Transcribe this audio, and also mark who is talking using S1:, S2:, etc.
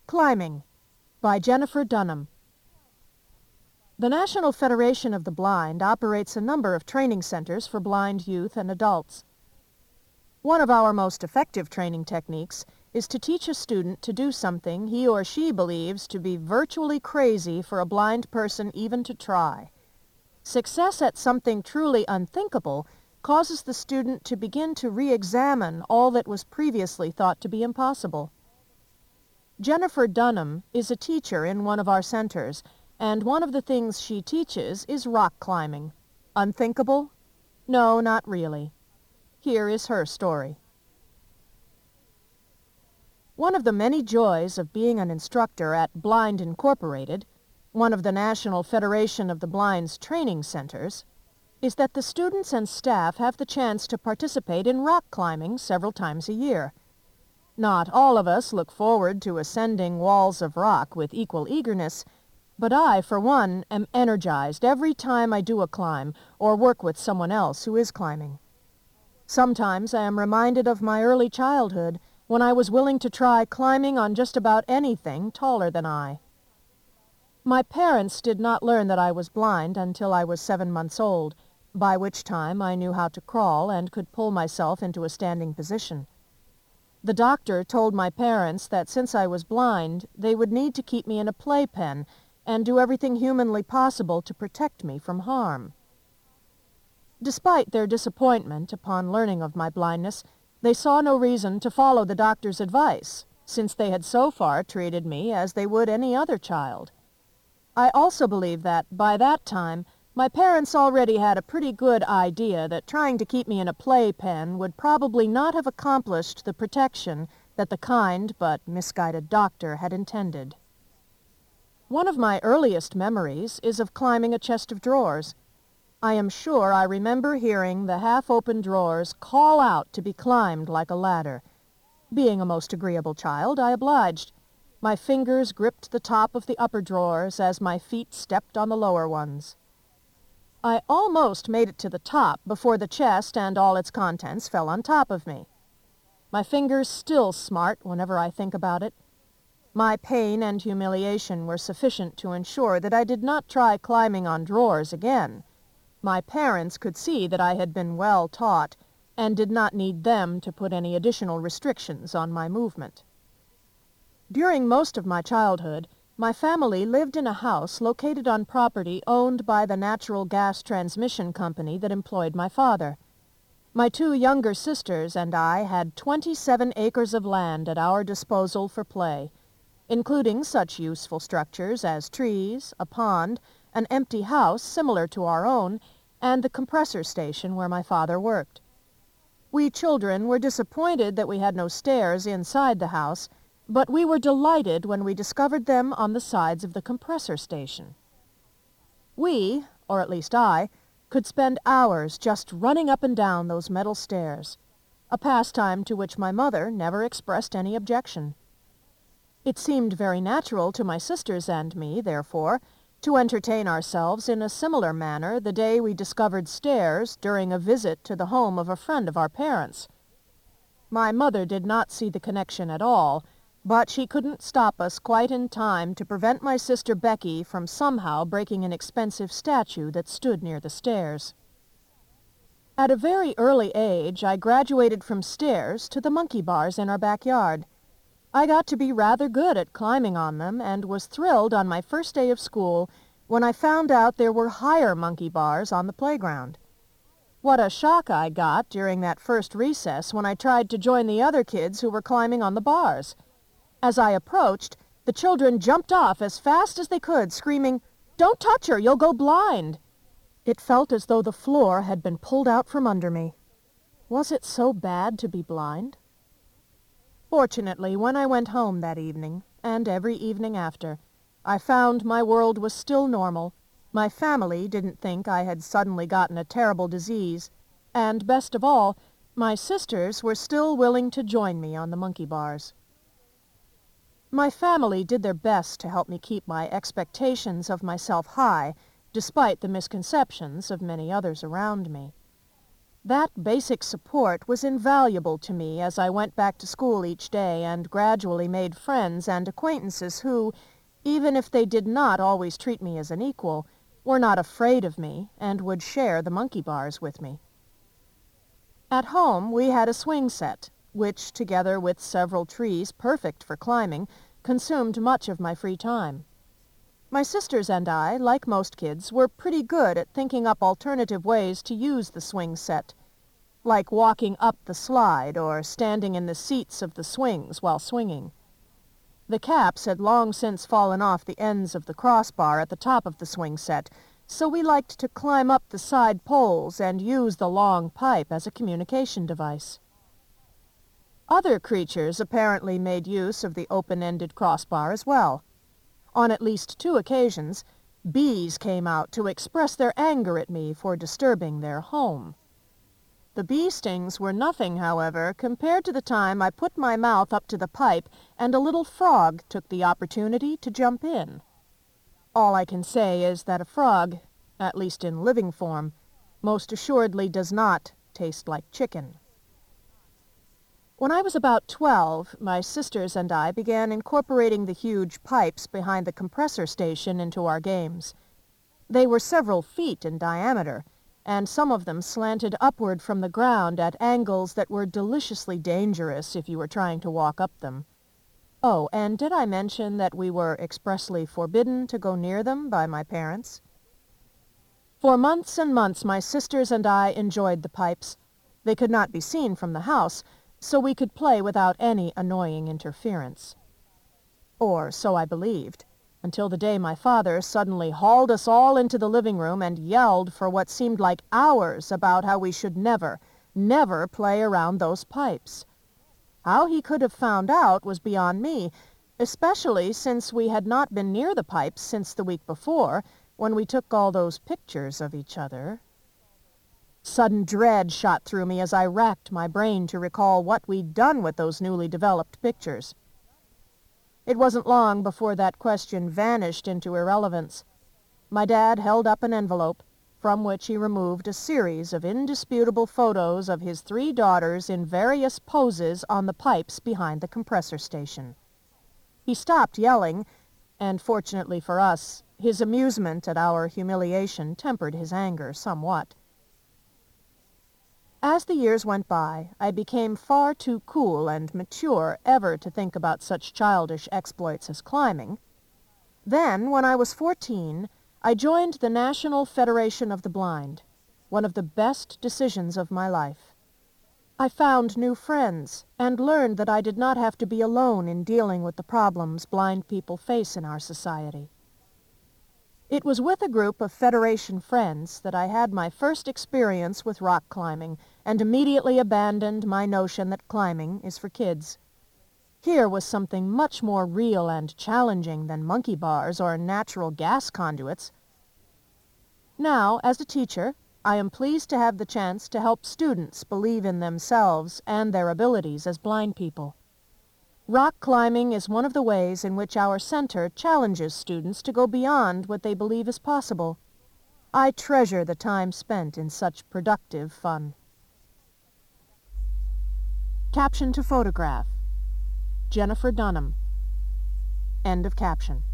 S1: Climbing by Jennifer Dunham. The National Federation of the Blind operates a number of training centers for blind youth and adults. One of our most effective training techniques is to teach a student to do something he or she believes to be virtually crazy for a blind person even to try. Success at something truly unthinkable causes the student to begin to re-examine all that was previously thought to be impossible. Jennifer Dunham is a teacher in one of our centers, and one of the things she teaches is rock climbing. Unthinkable? No, not really. Here is her story. One of the many joys of being an instructor at Blind Incorporated, one of the National Federation of the Blind's training centers, is that the students and staff have the chance to participate in rock climbing several times a year. Not all of us look forward to ascending walls of rock with equal eagerness, but I, for one, am energized every time I do a climb or work with someone else who is climbing. Sometimes I am reminded of my early childhood when I was willing to try climbing on just about anything taller than I. My parents did not learn that I was blind until I was 7 months old, by which time I knew how to crawl and could pull myself into a standing position. The doctor told my parents that since I was blind, they would need to keep me in a playpen and do everything humanly possible to protect me from harm. Despite their disappointment upon learning of my blindness, they saw no reason to follow the doctor's advice, since they had so far treated me as they would any other child. I also believe that, by that time, my parents already had a pretty good idea that trying to keep me in a playpen would probably not have accomplished the protection that the kind but misguided doctor had intended. One of my earliest memories is of climbing a chest of drawers. I am sure I remember hearing the half-open drawers call out to be climbed like a ladder. Being a most agreeable child, I obliged. My fingers gripped the top of the upper drawers as my feet stepped on the lower ones. I almost made it to the top before the chest and all its contents fell on top of me. My fingers still smart whenever I think about it. My pain and humiliation were sufficient to ensure that I did not try climbing on drawers again. My parents could see that I had been well taught and did not need them to put any additional restrictions on my movement. During most of my childhood, my family lived in a house located on property owned by the natural gas transmission company that employed my father. My 2 younger sisters and I had 27 acres of land at our disposal for play, including such useful structures as trees, a pond, an empty house similar to our own, and the compressor station where my father worked. We children were disappointed that we had no stairs inside the house, but we were delighted when we discovered them on the sides of the compressor station. We, or at least I, could spend hours just running up and down those metal stairs, a pastime to which my mother never expressed any objection. It seemed very natural to my sisters and me, therefore, to entertain ourselves in a similar manner the day we discovered stairs during a visit to the home of a friend of our parents. My mother did not see the connection at all, but she couldn't stop us quite in time to prevent my sister Becky from somehow breaking an expensive statue that stood near the stairs. At a very early age, I graduated from stairs to the monkey bars in our backyard. I got to be rather good at climbing on them and was thrilled on my first day of school when I found out there were higher monkey bars on the playground. What a shock I got during that first recess when I tried to join the other kids who were climbing on the bars. As I approached, the children jumped off as fast as they could, screaming, "Don't touch her, you'll go blind!" It felt as though the floor had been pulled out from under me. Was it so bad to be blind? Fortunately, when I went home that evening, and every evening after, I found my world was still normal. My family didn't think I had suddenly gotten a terrible disease, and best of all, my sisters were still willing to join me on the monkey bars. My family did their best to help me keep my expectations of myself high, despite the misconceptions of many others around me. That basic support was invaluable to me as I went back to school each day and gradually made friends and acquaintances who, even if they did not always treat me as an equal, were not afraid of me and would share the monkey bars with me. At home, we had a swing set, which, together with several trees perfect for climbing, consumed much of my free time. My sisters and I, like most kids, were pretty good at thinking up alternative ways to use the swing set, like walking up the slide or standing in the seats of the swings while swinging. The caps had long since fallen off the ends of the crossbar at the top of the swing set, so we liked to climb up the side poles and use the long pipe as a communication device. Other creatures apparently made use of the open-ended crossbar as well. On at least 2 occasions, bees came out to express their anger at me for disturbing their home. The bee stings were nothing, however, compared to the time I put my mouth up to the pipe and a little frog took the opportunity to jump in. All I can say is that a frog, at least in living form, most assuredly does not taste like chicken. When I was about 12, my sisters and I began incorporating the huge pipes behind the compressor station into our games. They were several feet in diameter, and some of them slanted upward from the ground at angles that were deliciously dangerous if you were trying to walk up them. Oh, and did I mention that we were expressly forbidden to go near them by my parents? For months and months my sisters and I enjoyed the pipes. They could not be seen from the house, so we could play without any annoying interference. Or so I believed, until the day my father suddenly hauled us all into the living room and yelled for what seemed like hours about how we should never, never play around those pipes. How he could have found out was beyond me, especially since we had not been near the pipes since the week before, when we took all those pictures of each other. Sudden dread shot through me as I racked my brain to recall what we'd done with those newly developed pictures. It wasn't long before that question vanished into irrelevance. My dad held up an envelope, from which he removed a series of indisputable photos of his 3 daughters in various poses on the pipes behind the compressor station. He stopped yelling, and fortunately for us, his amusement at our humiliation tempered his anger somewhat. As the years went by, I became far too cool and mature ever to think about such childish exploits as climbing. Then, when I was 14, I joined the National Federation of the Blind, one of the best decisions of my life. I found new friends and learned that I did not have to be alone in dealing with the problems blind people face in our society. It was with a group of Federation friends that I had my first experience with rock climbing and immediately abandoned my notion that climbing is for kids. Here was something much more real and challenging than monkey bars or natural gas conduits. Now, as a teacher, I am pleased to have the chance to help students believe in themselves and their abilities as blind people. Rock climbing is one of the ways in which our center challenges students to go beyond what they believe is possible. I treasure the time spent in such productive fun. Caption to photograph: Jennifer Dunham. End of caption.